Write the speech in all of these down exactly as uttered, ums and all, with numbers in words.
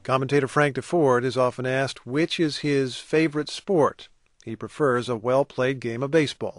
Commentator Frank DeFord is often asked which is his favorite sport. He prefers a well-played game of baseball.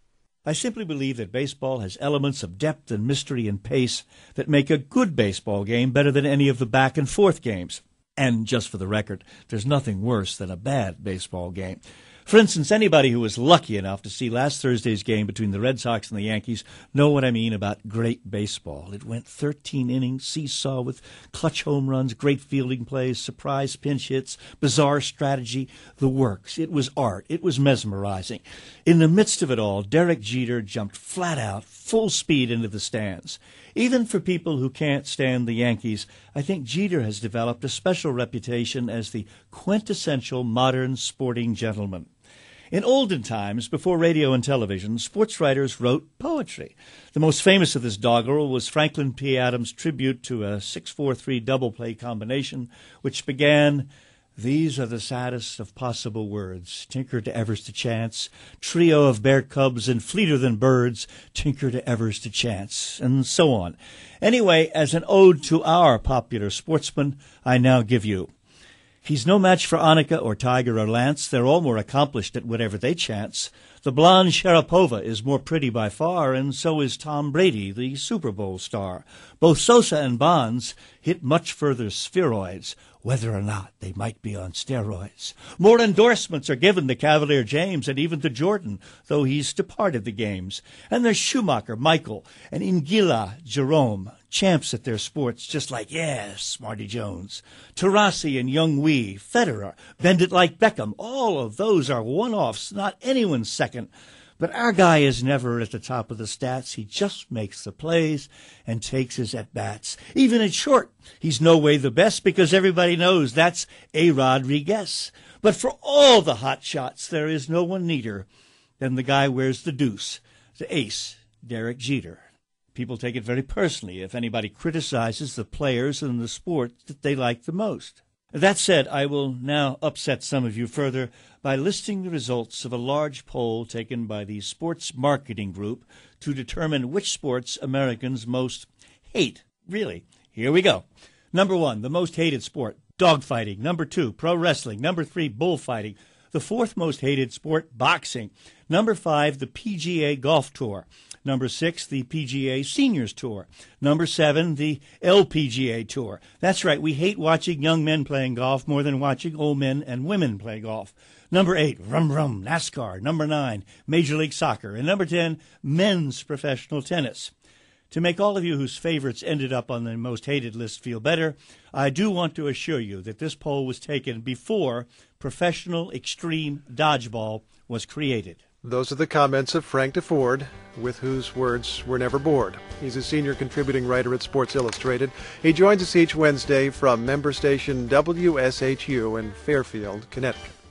I simply believe that baseball has elements of depth and mystery and pace that make a good baseball game better than any of the back-and-forth games. And just for the record, there's nothing worse than a bad baseball game. For instance, anybody who was lucky enough to see last Thursday's game between the Red Sox and the Yankees know what I mean about great baseball. It went thirteen innings, seesaw with clutch home runs, great fielding plays, surprise pinch hits, bizarre strategy, the works. It was art. It was mesmerizing. In the midst of it all, Derek Jeter jumped flat out, full speed into the stands. Even for people who can't stand the Yankees, I think Jeter has developed a special reputation as the quintessential modern sporting gentleman. In olden times, before radio and television, sports writers wrote poetry. The most famous of this doggerel was Franklin P. Adams' tribute to a six four three double play combination, which began, "These are the saddest of possible words, tinker to evers to chance, trio of bear cubs and fleeter than birds, tinker to evers to chance," and so on. Anyway, as an ode to our popular sportsman, I now give you, "He's no match for Annika or Tiger or Lance. They're all more accomplished at whatever they chance. The blonde Sharapova is more pretty by far, and so is Tom Brady, the Super Bowl star. Both Sosa and Bonds hit much further spheroids, whether or not they might be on steroids. More endorsements are given to Cavalier James and even to Jordan, though he's departed the games. And there's Schumacher, Michael, and Ingila, Jerome, champs at their sports, just like, yeah, Smarty Jones. Taurasi and Young Wee, Federer, Bend It Like Beckham, all of those are one-offs, not anyone's second. But our guy is never at the top of the stats. He just makes the plays and takes his at-bats. Even at short, he's no way the best because everybody knows that's A. Rodriguez. But for all the hot shots, there is no one neater than the guy wears the deuce, the ace, Derek Jeter. People take it very personally if anybody criticizes the players and the sport that they like the most. That said, I will now upset some of you further by listing the results of a large poll taken by the Sports Marketing Group to determine which sports Americans most hate. Really, here we go. Number one, the most hated sport, dogfighting. Number two, pro wrestling. Number three, bullfighting. The fourth most hated sport, boxing. Number five, the P G A Golf Tour. Number six, the P G A Seniors Tour. Number seven, the L P G A Tour. That's right, we hate watching young men playing golf more than watching old men and women play golf. Number eight, rum rum, NASCAR. Number nine, Major League Soccer. And number ten, men's professional tennis. To make all of you whose favorites ended up on the most hated list feel better, I do want to assure you that this poll was taken before professional extreme dodgeball was created. Those are the comments of Frank DeFord, with whose words we're never bored. He's a senior contributing writer at Sports Illustrated. He joins us each Wednesday from member station W S H U in Fairfield, Connecticut.